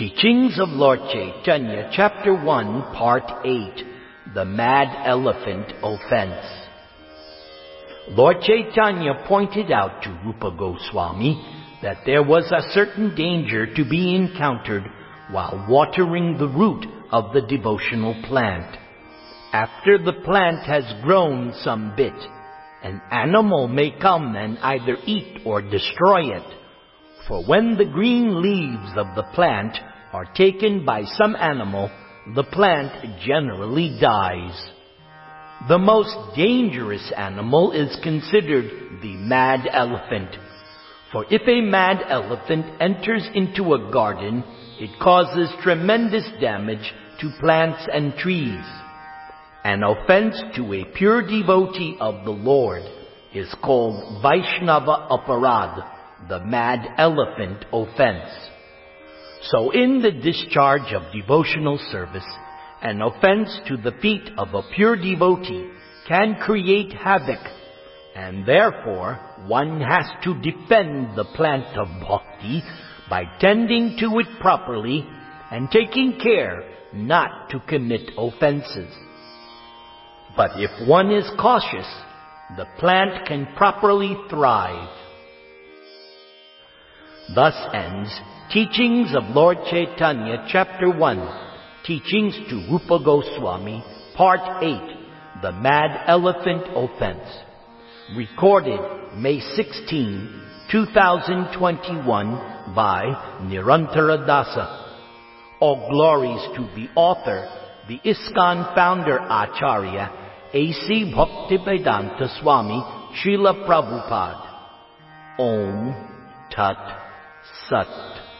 Teachings of Lord Chaitanya, Chapter 1, Part 8, The Mad Elephant Offense. Lord Chaitanya pointed out to Rupa Goswami that there was a certain danger to be encountered while watering the root of the devotional plant. After the plant has grown some bit, an animal may come and either eat or destroy it. For when the green leaves of the plant are taken by some animal, the plant generally dies. The most dangerous animal is considered the mad elephant. For if a mad elephant enters into a garden, it causes tremendous damage to plants and trees. An offense to a pure devotee of the Lord is called Vaishnava Aparad, the mad elephant offense. So in the discharge of devotional service, an offense to the feet of a pure devotee can create havoc, and therefore one has to defend the plant of bhakti by tending to it properly and taking care not to commit offenses. But if one is cautious, the plant can properly thrive. Thus ends Teachings of Lord Chaitanya, Chapter 1, Teachings to Rupa Goswami, Part 8, The Mad Elephant Offense. Recorded May 16, 2021 by Nirantara Dasa. All glories to the author, the ISKCON founder Acharya, A.C. Bhaktivedanta Swami, Srila Prabhupada. Om Tat Sat.